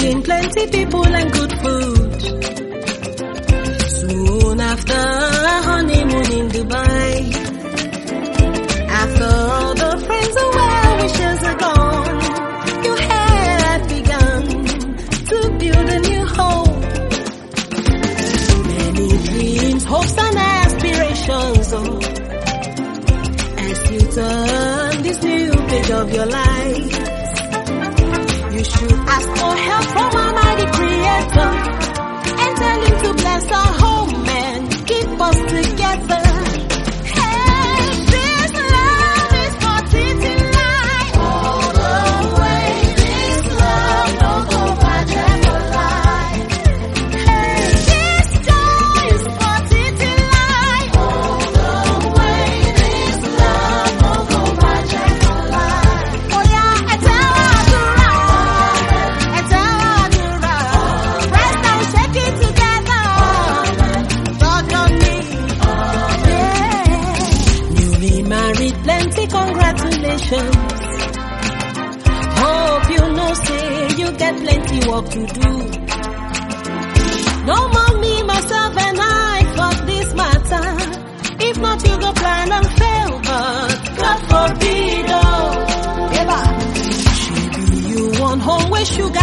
feeding plenty people and good food. Soon after a honeymoon in Dubai, after all the friends and well-wishers are gone, you had begun to build a new home. Many dreams, hopes and aspirations, oh, as you turn this new page of your life, you should ask for help from Almighty Creator and tell Him to bless our home and keep us together. Congratulations. Hope you know, say you get plenty work to do. No more me, myself and I for this matter. If not, you go plan and fail, but God forbid, oh. Maybe you want home where sugar